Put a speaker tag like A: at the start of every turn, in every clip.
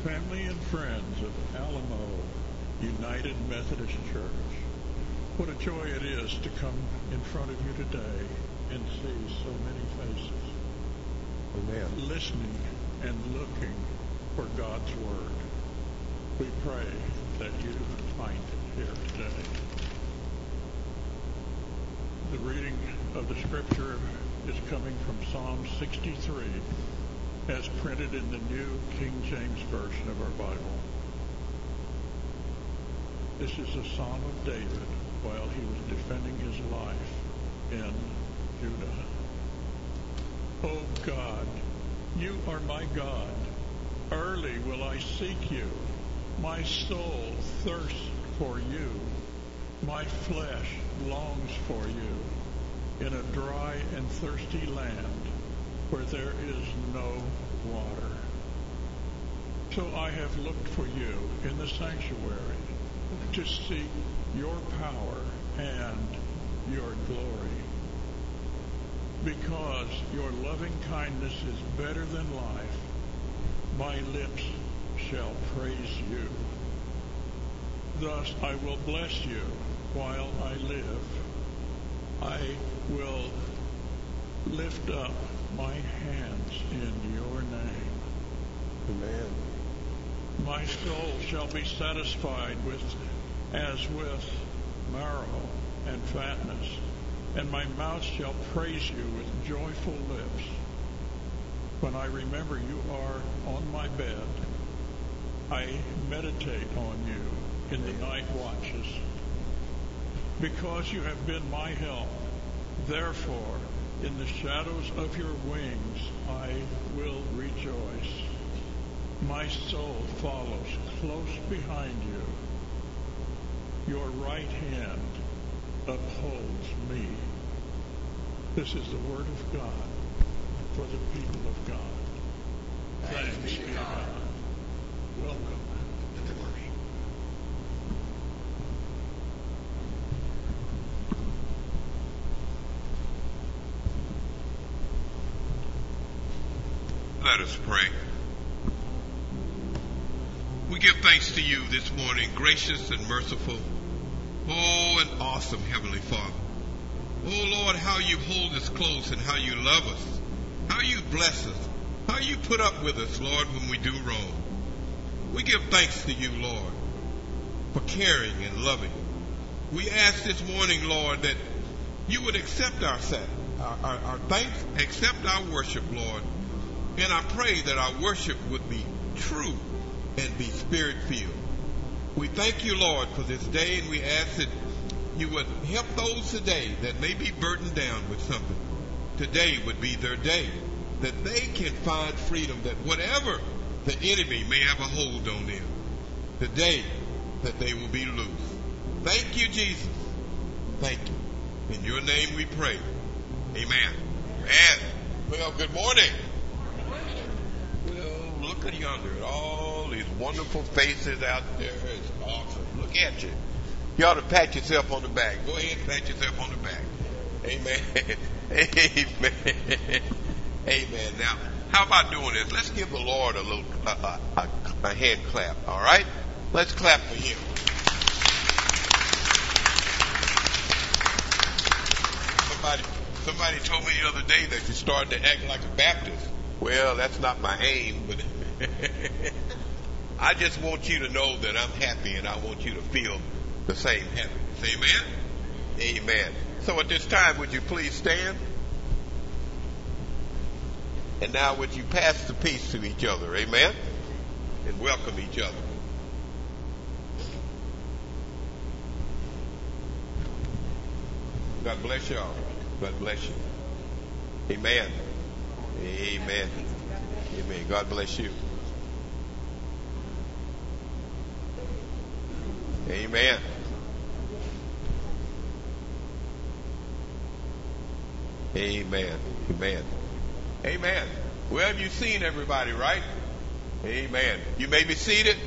A: family and friends of Alamo United Methodist Church. What a joy it is to come in front of you today and see so many faces.
B: Amen.
A: Listening and looking for God's Word. We pray that you find it here today. The reading of the Scripture is coming from Psalm 63, as printed in the New King James Version of our Bible. This is a Psalm of David while he was defending his life in Judah. O God, you are my God. Early will I seek you. My soul thirsts for you. My flesh longs for you in a dry and thirsty land where there is no water. So I have looked for you in the sanctuary to seek your power and your glory. Because your loving kindness is better than life, my lips shall praise you. Thus I will bless you while I live. I will lift up my hands in your name.
B: Amen.
A: My soul shall be satisfied as with marrow and fatness, and my mouth shall praise you with joyful lips. When I remember you are on my bed, I meditate on you in the night watches. Because you have been my help, therefore, in the shadows of your wings, I will rejoice. My soul follows close behind you. Your right hand upholds me. This is the word of God for the people of God. Thanks be to God. Welcome to the morning.
C: Let us pray. We give thanks to you this morning, gracious and merciful, oh, and awesome Heavenly Father. Oh, Lord, how you hold us close and how you love us, how you bless us, how you put up with us, Lord, when we do wrong. We give thanks to you, Lord, for caring and loving. We ask this morning, Lord, that you would accept our thanks, accept our worship, Lord. And I pray that our worship would be true and be spirit-filled. We thank you, Lord, for this day, and we ask that you would help those today that may be burdened down with something. Today would be their day, that they can find freedom, that whatever the enemy may have a hold on them, today that they will be loose. Thank you, Jesus. Thank you. In your name we pray. Amen. And, well, good morning. Well, look at yonder, at all these wonderful faces out there. It's awesome. Look at you. You ought to pat yourself on the back. Go ahead and pat yourself on the back. Amen. Amen. Amen. Now, how about doing this? Let's give the Lord a little a hand clap. All right? Let's clap for him. Somebody told me the other day that you're starting to act like a Baptist. Well, that's not my aim, but I just want you to know that I'm happy, and I want you to feel the same happiness. Amen? Amen. So at this time, would you please stand? And now would you pass the peace to each other? Amen? And welcome each other. God bless y'all. God bless you. Amen. Amen. Amen. God bless you. Amen. Amen. Amen. Amen. Well, you've seen everybody, right? Amen. You may be seated.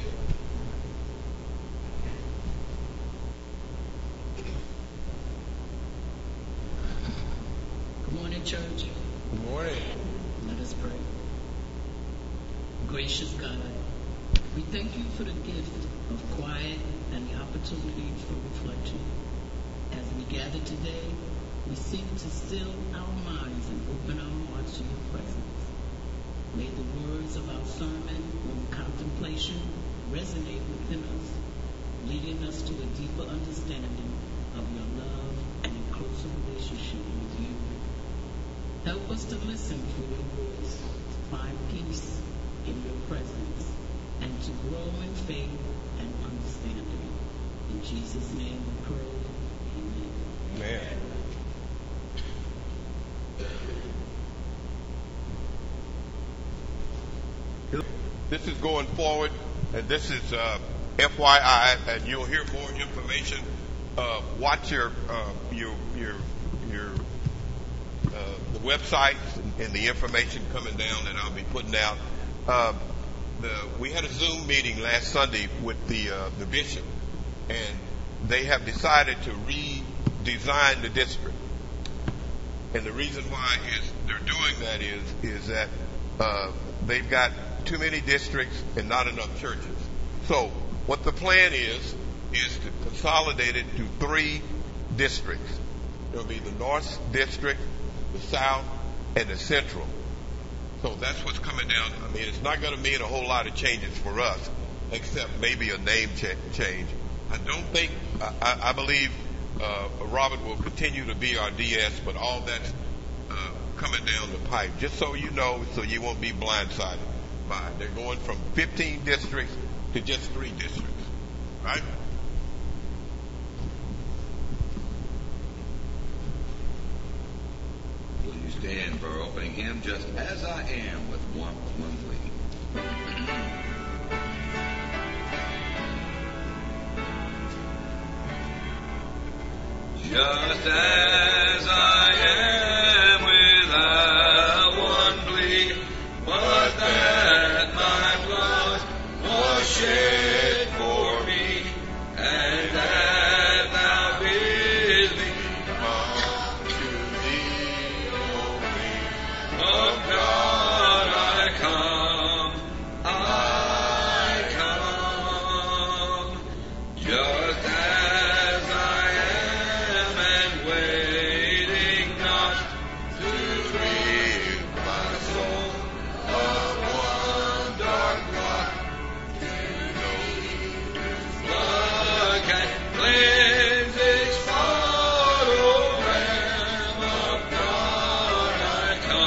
D: Good morning, church.
C: Good morning.
D: Let us pray. Gracious God, We thank you for the gift of quiet and the opportunity for reflection. As we gather today, we seek to still our minds and open our hearts to your presence. May the words of our sermon and contemplation resonate within us, leading us to a deeper understanding of your love and a closer relationship with you. Help us to listen for your voice, to find peace in your presence, and to grow in faith and understanding. In Jesus' name we pray. Amen.
B: Amen.
C: This is going forward, and this is FYI, and you'll hear more information. Watch the websites and the information coming down that I'll be putting out. We had a Zoom meeting last Sunday with the bishop, and they have decided to redesign the district. And the reason why they're doing that is that they've got too many districts and not enough churches. So what the plan is to consolidate it to 3 districts. There'll be the North District, the South, and the Central. So that's what's coming down. I mean, it's not going to mean a whole lot of changes for us, except maybe a name change. I believe Robert will continue to be our DS, but all that's coming down the pipe. Just so you know, so you won't be blindsided by it. They're going from 15 districts to just 3 districts, right?
E: Will you stand for our opening hymn, Just As I Am, with one plea. Just as I am, without one plea, but that my blood was shed for me, and that thou bidst me come to thee, O King of God, I come, just as I am, and waiting not to free my soul of one dark rock, to know blood can cleanse its spot, O Lamb of God, I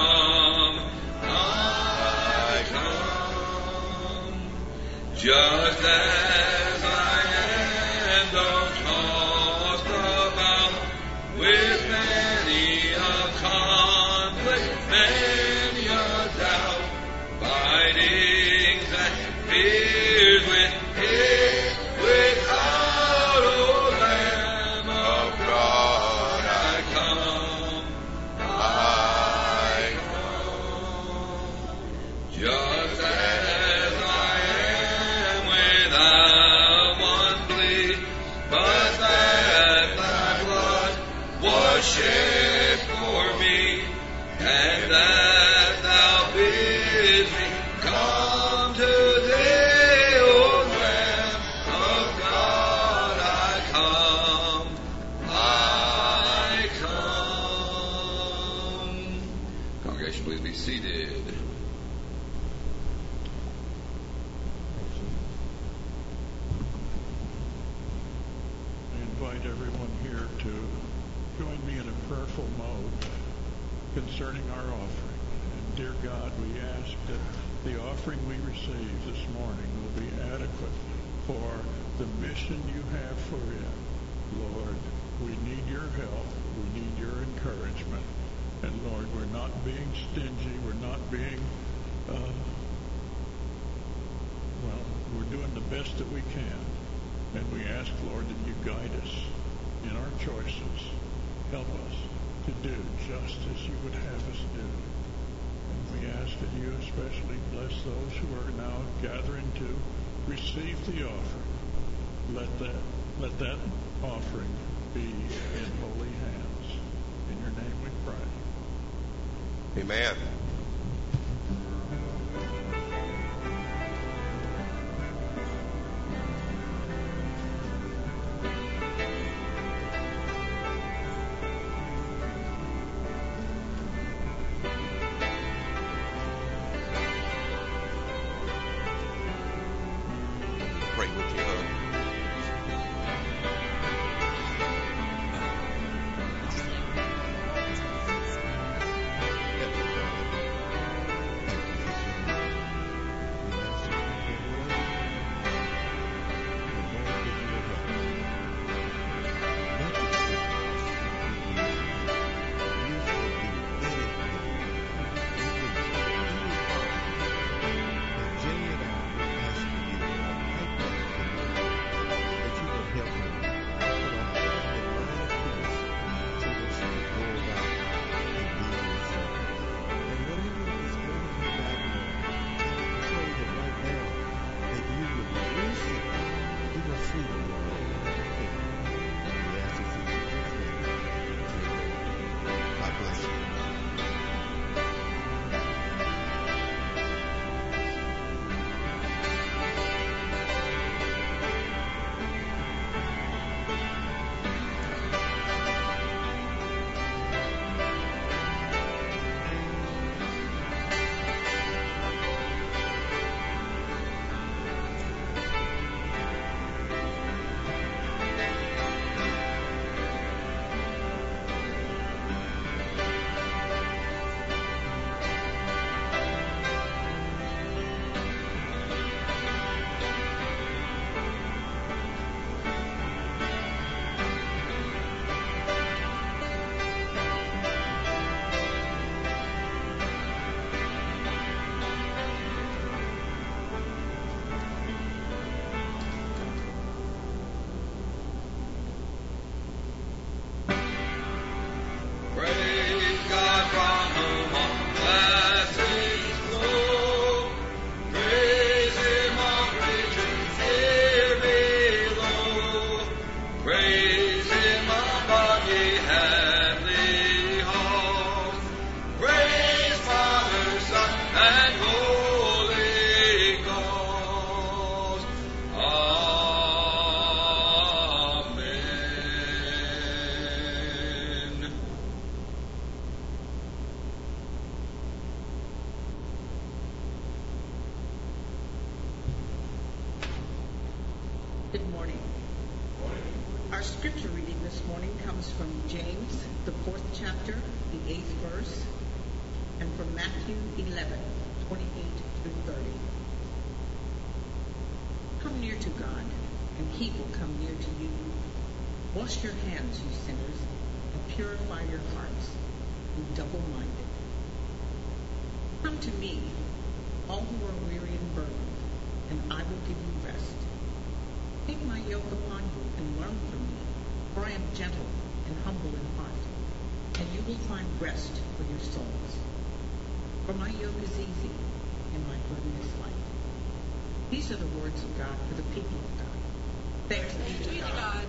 E: come, just as I am, though tossed about with many a conflict, many a doubt, fightings and fears without, O Lamb of God, I come, just as I am, without one plea, but that thy blood was shed for me, and that thou bidst me come to thee, O Lamb of God, I come. Congregation, please be seated.
A: I invite everyone here to join me in a prayerful mode concerning our offering. And dear God, we ask that the offering we receive this morning will be adequate for the mission you have for it. Lord, we need your help. We need your encouragement. And Lord, we're not being stingy. We're not being, we're doing the best that we can. And we ask, Lord, that you guide us in our choices. Help us to do just as you would have us do. And we ask that you especially bless those who are now gathering to receive the offering. Let that offering be in holy hands. In your name we pray.
C: Amen.
D: chapter, the 8th verse, and from Matthew 11:28 through 30. Come near to God, and He will come near to you. Wash your hands, you sinners, and purify your hearts, you double-minded. Come to me, all who are weary and burdened, and I will give you rest. Take my yoke upon you and learn from me, for I am gentle and humble in heart, and you will find rest for your souls. For my yoke is easy, and my burden is light. These are the words of God for the people of God. Thanks be to God.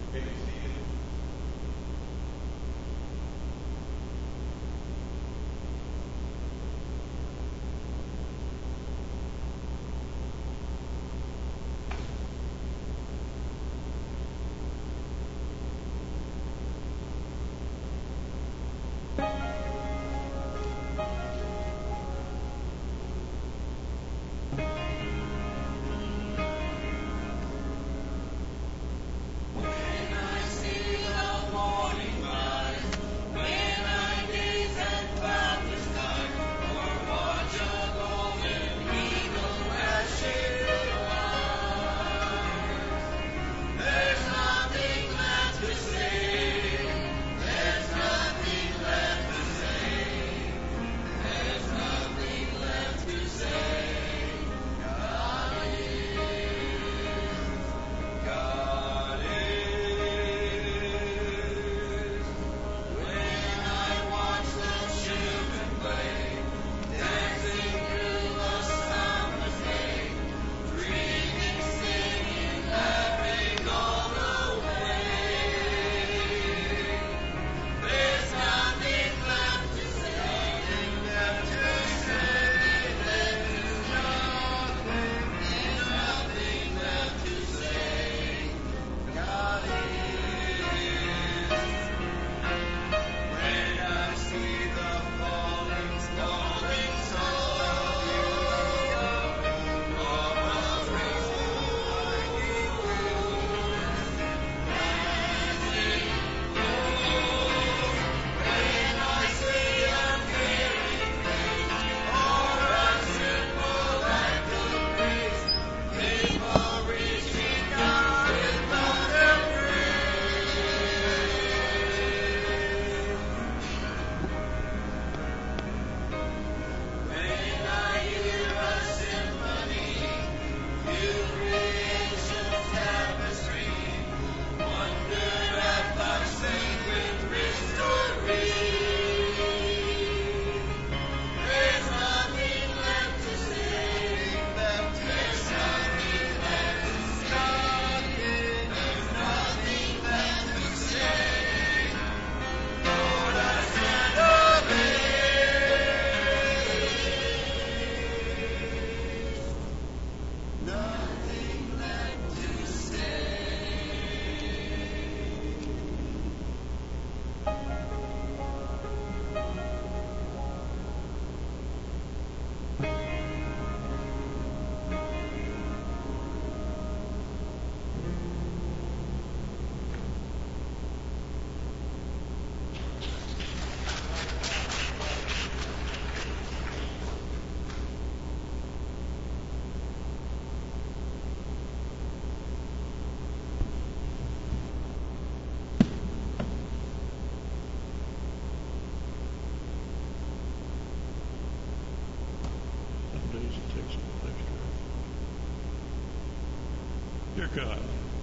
A: Dear God,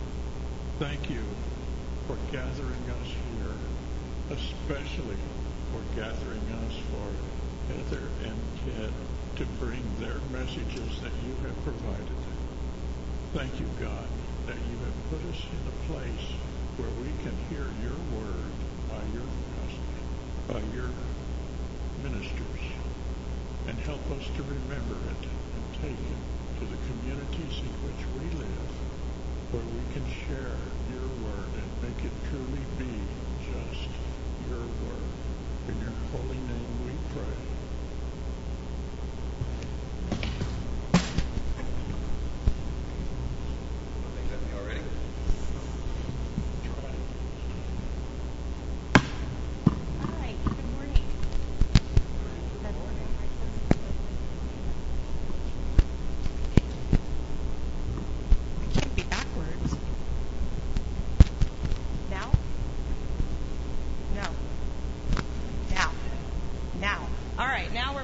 A: thank you for gathering us here, especially for gathering us for Heather and Ted to bring their messages that you have provided. Thank you, God, that you have put us in a place where we can hear your word by your gospel, by your ministers, and help us to remember it and take it to the communities in which we live, where we can share your word and make it truly be just your word. In your holy name we pray.
F: All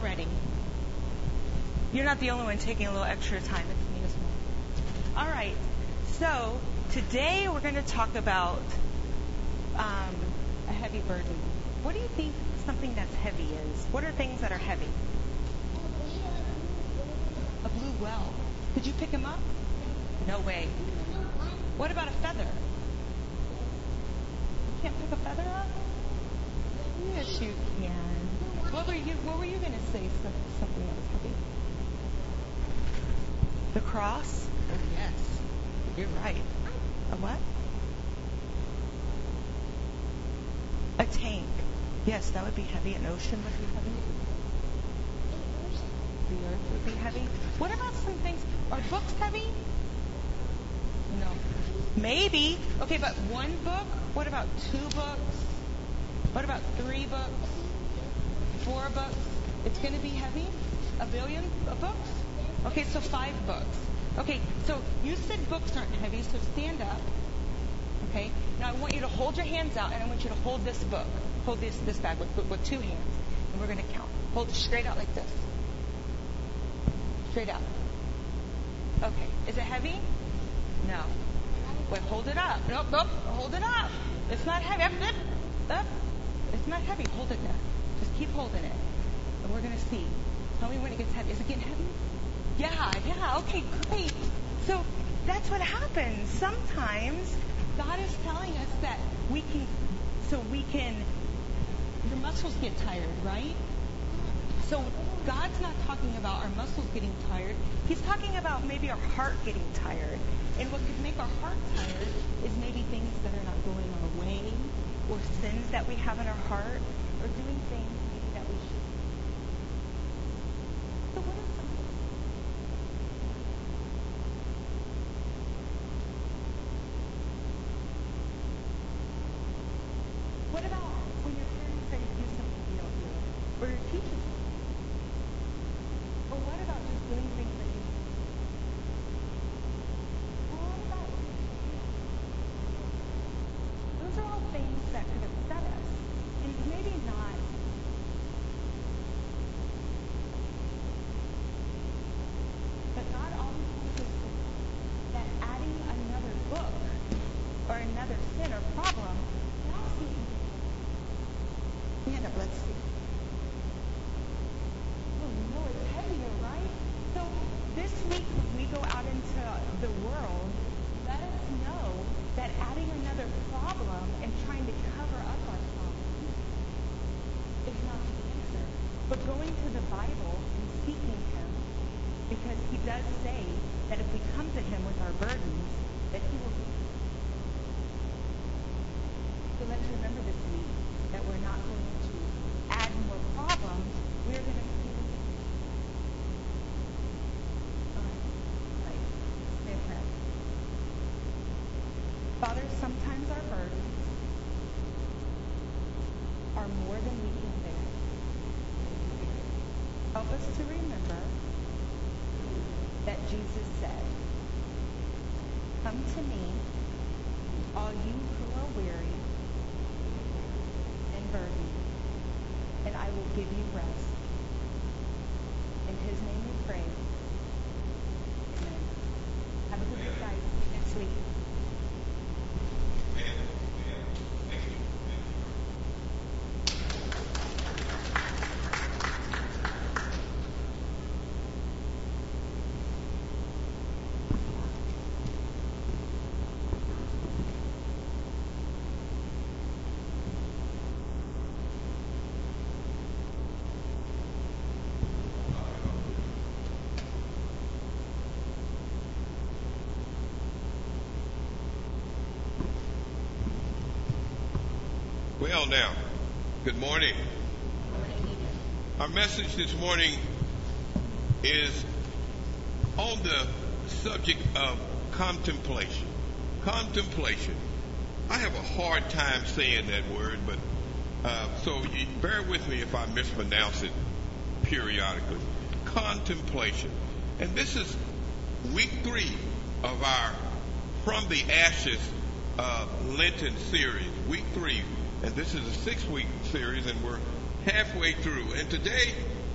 F: already. You're not the only one taking a little extra time. It's me as well. All right. So today we're going to talk about a heavy burden. What do you think something that's heavy is? What are things that are heavy? A blue well. Could you pick him up? No way. What about a feather? You can't pick a feather up? Yes, you can. What were you going to say? Something that was heavy. The cross? Oh, yes. You're right. A what? A tank. Yes, that would be heavy. An ocean would be heavy. The earth would be heavy. What about some things? Are books heavy? No. Maybe. Okay, but one book? What about 2 books? What about 3 books? 4 books? It's going to be heavy? A billion of books? Okay, so 5 books. Okay, so you said books aren't heavy, so stand up. Okay? Now I want you to hold your hands out, and I want you to hold this book. Hold this bag with 2 hands. And we're going to count. Hold it straight out like this. Straight out. Okay. Is it heavy? No. Wait, hold it up. Nope. Hold it up. It's not heavy. Up. It's not heavy. Hold it there. Just keep holding it. And we're going to see. Tell me when it gets heavy. Is it getting heavy? Yeah. Okay, great. So that's what happens. Sometimes God is telling us that your muscles get tired, right? So God's not talking about our muscles getting tired. He's talking about maybe our heart getting tired. And what could make our heart tired is maybe things that are not going our way, or sins that we have in our heart, or doing things maybe that we should. So what are some things? What about when your parents say to do something you don't do it? Or your teacher says something? Or what about just doing things that you do? Or what about those are all things that could upset us. And maybe not. But God always tells us that adding another book or another sin or problem can also be. Stand up, let's see. Oh no, it's heavier, right? So this week when we go out into the world, let us know that adding another problem and trying to cover up our problem is not the answer. But going to the Bible and seeking Him, because He does say that if we come to Him with our burdens, that He will be. So let's remember this week that we're not going to add more problems. We're going to see the right. Say a prayer. Father, sometimes our burdens are more than we can bear. Help us to remember that Jesus said, "Come to me, all you who are weary and burdened, and I will give you rest." In His name we pray. Amen. Have a good week, guys. See you next week.
C: Well, now, good morning. Our message this morning is on the subject of contemplation. Contemplation. I have a hard time saying that word, but so you bear with me if I mispronounce it periodically. Contemplation. And this is week 3 of our From the Ashes Lenten series, week 3. And this is a 6-week series, and we're halfway through. And today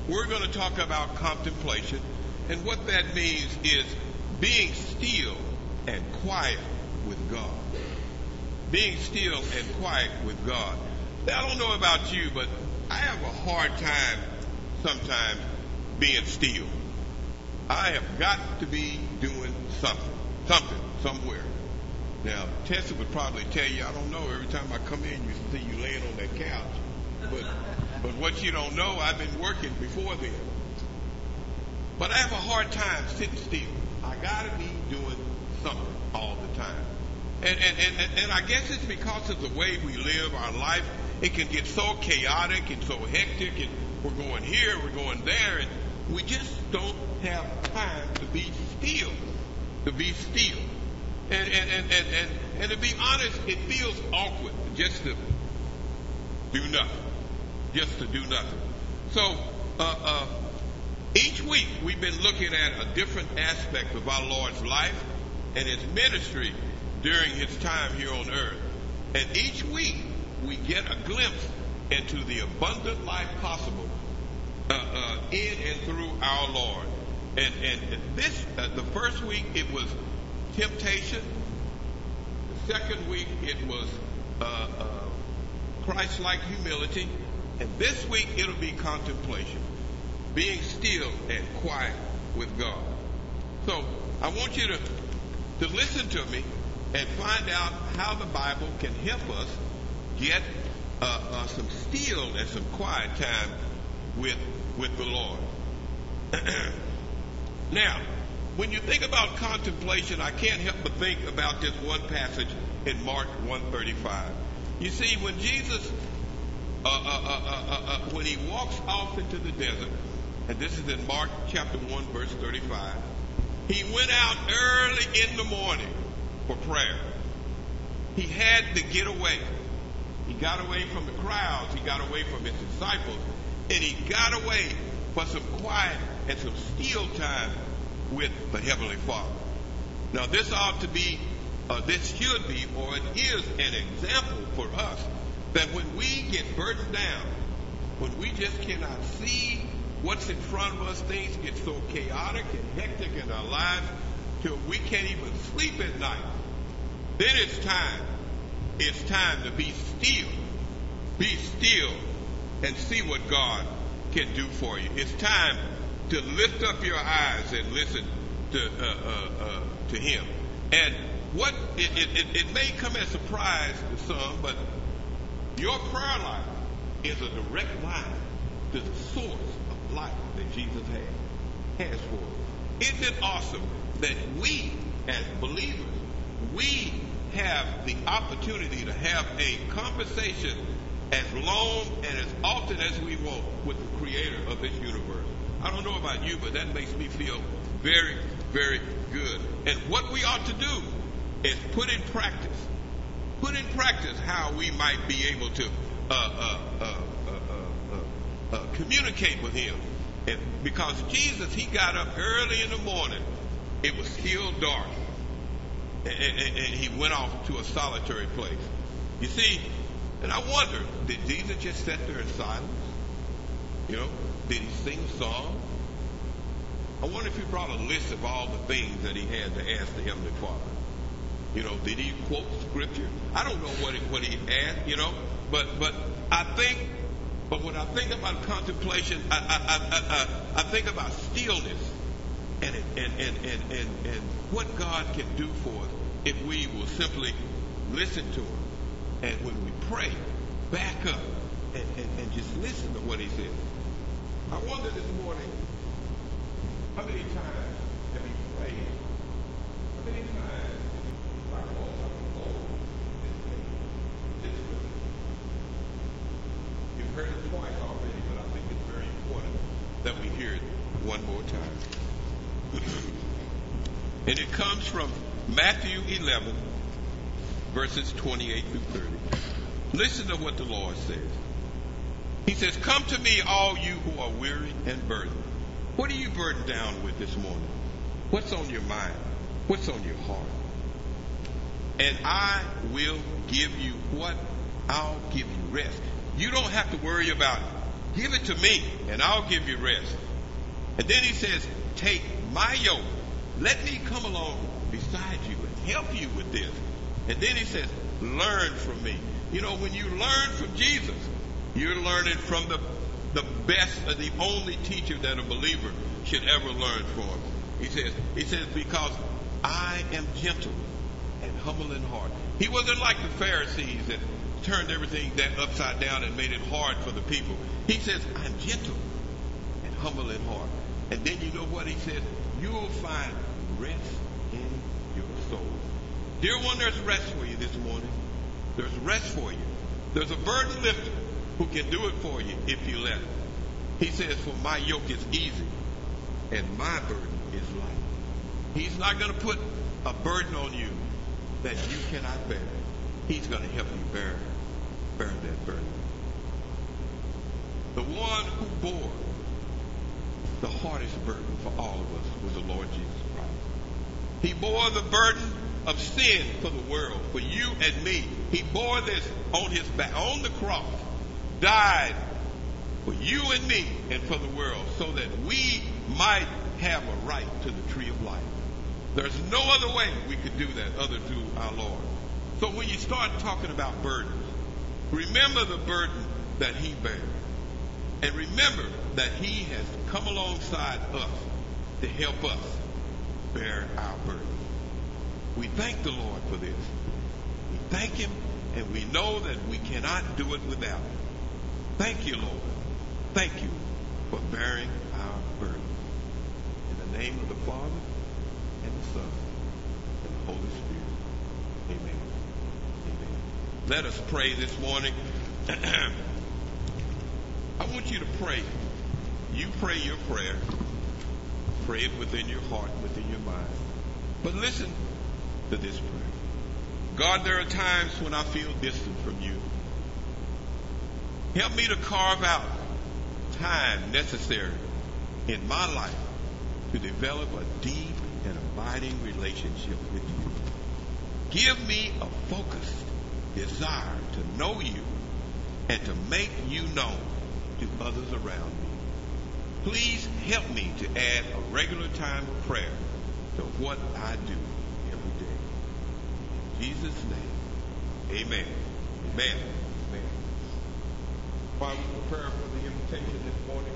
C: we're going to talk about contemplation. And what that means is being still and quiet with God. Being still and quiet with God. Now, I don't know about you, but I have a hard time sometimes being still. I have got to be doing something, somewhere. Now, Tessa would probably tell you, I don't know, every time I come in, you see you laying on that couch. But what you don't know, I've been working before then. But I have a hard time sitting still. I got to be doing something all the time. And I guess it's because of the way we live our life. It can get so chaotic and so hectic, and we're going here, we're going there, and we just don't have time to be still. To be still. And to be honest, it feels awkward just to do nothing. Just to do nothing. So, each week we've been looking at a different aspect of our Lord's life and His ministry during His time here on earth. And each week we get a glimpse into the abundant life possible in and through our Lord. And this, the first week it was temptation. The second week it was Christ-like humility. And this week it'll be contemplation. Being still and quiet with God. So I want you to listen to me and find out how the Bible can help us get some still and some quiet time with the Lord. Now, when you think about contemplation, I can't help but think about this one passage in Mark 1:35. You see, when Jesus, when He walks off into the desert, and this is in Mark chapter 1, verse 35, He went out early in the morning for prayer. He had to get away. He got away from the crowds. He got away from His disciples. And He got away for some quiet and some still time with the Heavenly Father. Now, this ought to be, this should be, or it is an example for us that when we get burdened down, when we just cannot see what's in front of us, things get so chaotic and hectic in our lives till we can't even sleep at night. Then it's time to be still. Be still and see what God can do for you. It's time to lift up your eyes and listen to Him. And what it may come as a surprise to some, but your prayer life is a direct line to the source of life that Jesus has for us. Isn't it awesome that we, as believers, we have the opportunity to have a conversation as long and as often as we want with the Creator of this universe? I don't know about you, but that makes me feel very, very good. And what we ought to do is put in practice how we might be able to communicate with Him. And because Jesus, He got up early in the morning. It was still dark. And He went off to a solitary place. You see, and I wonder, did Jesus just sit there in silence? You know, did He sing a song? I wonder if He brought a list of all the things that He had to ask the Heavenly Father. You know, did He quote Scripture? I don't know what He asked, you know, but I think, but when I think about contemplation, I think about stillness and what God can do for us if we will simply listen to Him. And when we pray, back up and just listen to what He says. I wonder this morning, how many times have you prayed? How many times have you You've heard it twice already, but I think it's very important that we hear it one more time. And it comes from Matthew 11, verses 28 through 30. Listen to what the Lord says. He says, "Come to me, all you who are weary and burdened." What are you burdened down with this morning? What's on your mind? What's on your heart? And I will give you what? I'll give you rest. You don't have to worry about Give it to me, and I'll give you rest. And then he says, take my yoke. Let me come along beside you and help you with this. And then he says, learn from me. You know, when you learn from Jesus, you're learning from the best, the only teacher that a believer should ever learn from. He says, because I am gentle and humble in heart. He wasn't like the Pharisees that turned everything upside down and made it hard for the people. He says, I'm gentle and humble in heart. And then you know what he says? You'll find rest in your soul. Dear one, there's rest for you this morning. There's rest for you. There's a burden lifter who can do it for you if you let him. He says, for my yoke is easy and my burden is light. He's not going to put a burden on you that you cannot bear. He's going to help you bear that burden. The one who bore the hardest burden for all of us was the Lord Jesus Christ. He bore the burden of sin for the world, for you and me. He bore this on his back, on the cross, died for you and me and for the world, so that we might have a right to the tree of life. There's no other way we could do that other through our Lord. So when you start talking about burdens, remember the burden that he bare. And remember that he has come alongside us to help us bear our burden. We thank the Lord for this. We thank him, and we know that we cannot do it without him. Thank you, Lord. Thank you for bearing our burden. In the name of the Father, and the Son, and the Holy Spirit. Amen. Amen. Let us pray this morning. I want you to pray. You pray your prayer. Pray it within your heart, within your mind. But listen to this prayer. God, there are times when I feel distant from you. Help me to carve out time necessary in my life to develop a deep and abiding relationship with you. Give me a focused desire to know you and to make you known to others around me. Please help me to add a regular time of prayer to what I do every day. In Jesus' name, amen. Amen. Amen. While we prepare for the invitation this morning,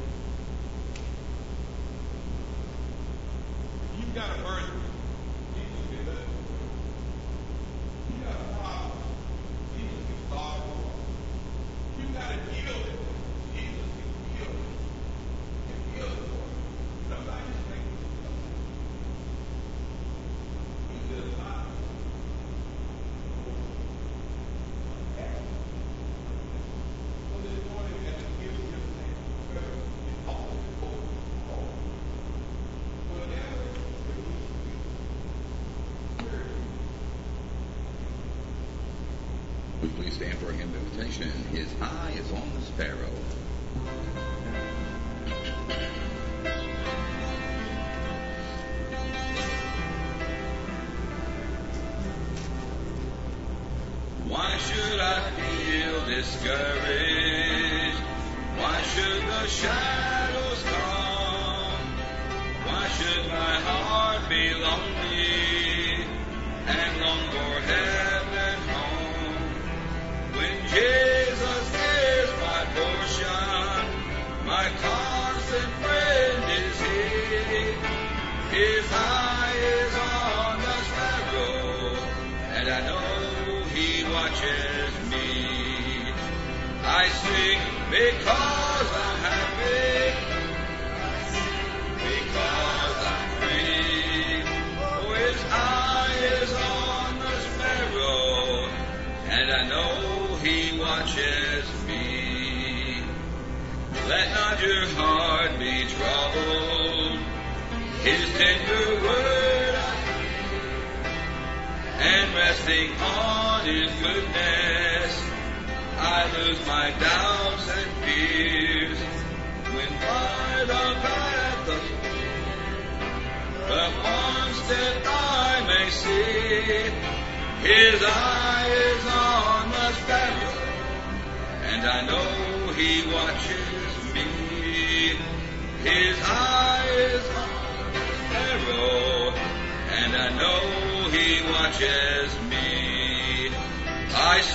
C: you've got a burden. Jesus can do it. You've got a problem. Jesus can solve it. You've got to deal with it. Jesus can heal it. Can heal it for you. Somebody just think he did a lot. So this morning, as we give him prayer, it's all over. Whatever
G: we please stand for a hymn of invitation. His eye is on the sparrow.
E: Why should I feel discouraged? Why should the shadows come? Why should my heart be lonely and long for heaven home? When Jesus is my portion, my constant friend is He. His eye is on the sparrow, and I know He watches me. I sing because I'm happy, because I'm free. For His eye is on the sparrow, and I know He watches me. Let not your heart be troubled. His tender word I hear, and resting on His goodness, I lose my doubts and fears. When by the path of the one step I may see, His eye is on the sparrow, and I know He watches me.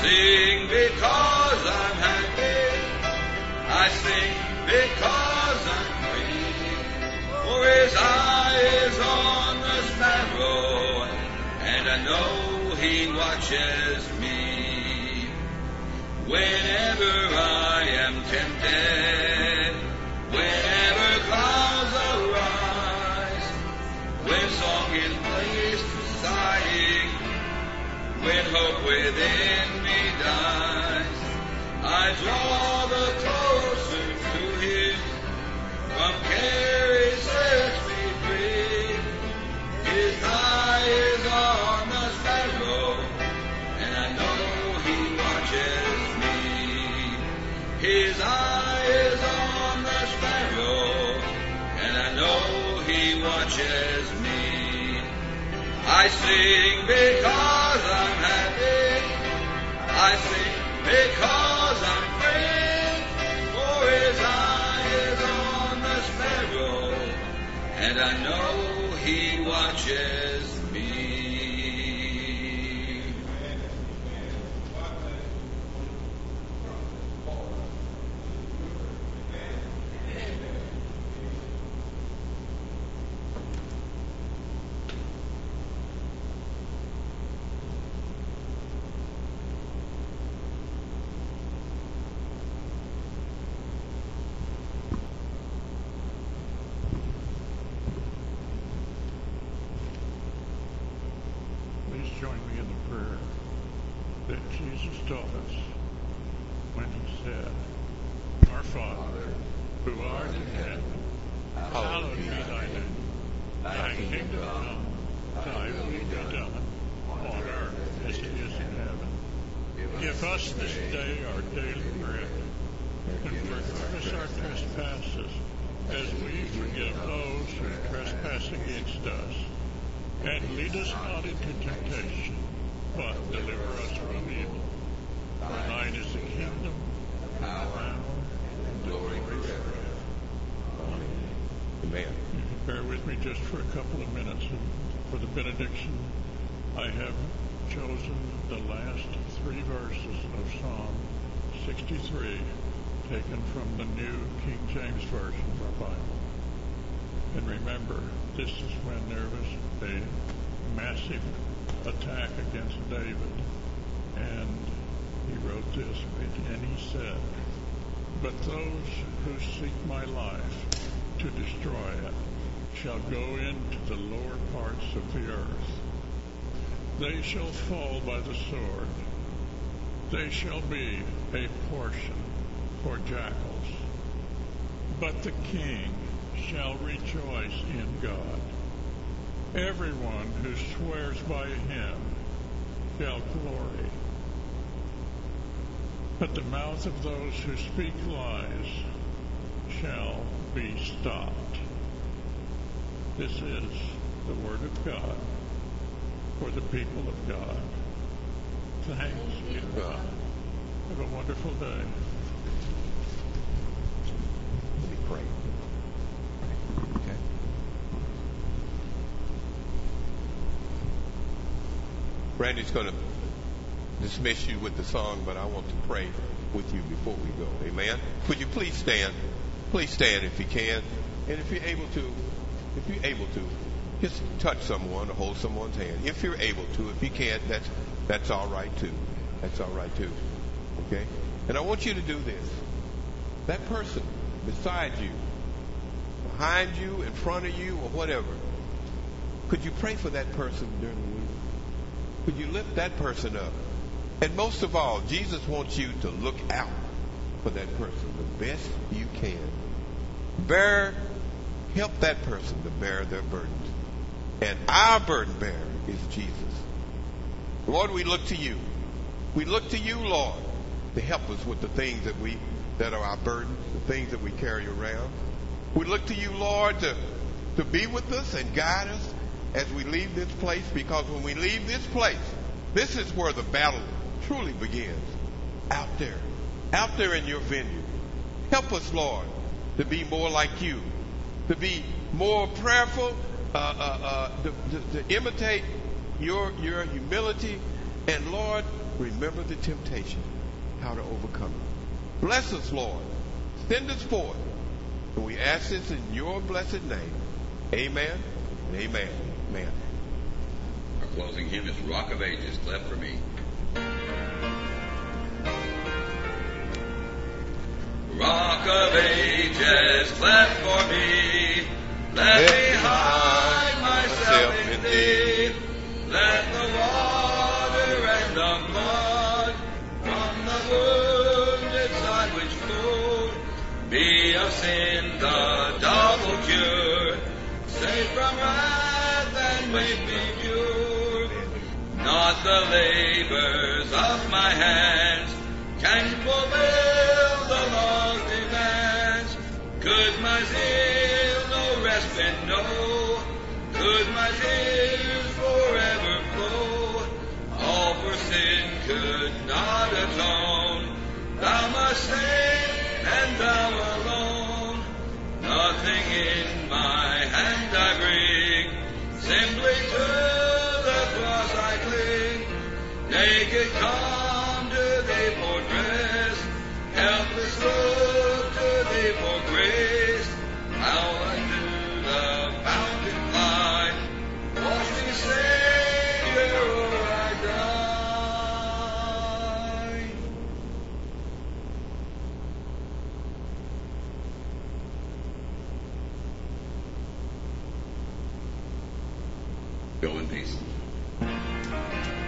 E: sing because I'm happy. I sing because I'm free. For his eye is on the sparrow, and I know he watches me. Whenever I am tempted, whenever clouds arise, when song is placed to sighing, when hope within me dies, I draw the closer to him, from care he sets me free. His eye is on the sparrow, and I know he watches me. His eye is on the sparrow, and I know he watches me. I sing because I'm happy. I sing because I'm free. For his eye is on the sparrow, and I know he watches me.
A: Please join me in the prayer that Jesus taught us when he said, Our Father, who art in heaven, hallowed be thy name. Thy kingdom come, thy will be done, on earth as it is in heaven. Give us this day our daily bread, and forgive us our trespasses, as we forgive those who trespass against us. And lead us not into temptation, but deliver us from evil. For thine is the kingdom, power, and glory forever.
B: Amen.
A: Bear with me just for a couple of minutes. For the benediction, I have chosen the last three verses of Psalm 63, taken from the New King James Version of our Bible. And remember, this is when there was a massive attack against David. And he wrote this, and he said, But those who seek my life to destroy it shall go into the lower parts of the earth. They shall fall by the sword. They shall be a portion for jackals. But the king shall rejoice in God. Everyone who swears by him shall glory. But the mouth of those who speak lies shall be stopped. This is the word of God for the people of God. Thanks be to God. Have a wonderful day.
B: Let me pray. Okay. Randy's going to dismiss you with the song, but I want to pray with you before we go. Amen. Would you please stand? Please stand if you can. And if you're able to, just touch someone or hold someone's hand. If you're able to, if you can't, that's all right too. That's all right too. Okay? And I want you to do this. That person beside you, behind you, in front of you, or whatever, could you pray for that person during the week? Could you lift that person up? And most of all, Jesus wants you to look out for that person the best you can. Help that person to bear their burdens. And our burden bearer is Jesus. Lord, we look to you. We look to you, Lord, to help us with the things that are our burdens, the things that we carry around. We look to you, Lord, to be with us and guide us as we leave this place, because when we leave this place, this is where the battle truly begins. Out there in your vineyard. Help us, Lord, to be more like you, to be more prayerful, to imitate your humility, and Lord, remember the temptation, how to overcome it. Bless us, Lord. Send us forth. And we ask this in your blessed name. Amen and amen. Amen.
G: Our closing hymn is Rock of Ages, clap for me. Rock of Ages, clap for me. Let me hide myself in thee. Let the water and the blood from the wounded side which flowed be of sin the double cure. Save from wrath and make me pure. Not the labors of my hands can fulfill the law's demands. Could my zeal no respite know? Could my tears forever flow? All for sin could not atone. Thou must save, and thou alone. Nothing in my hand I bring, simply to the cross I cling. Naked come to thee for dress, helpless look to thee for grace. How unto the fountain fly, wash me, Savior, or I die. Go in peace.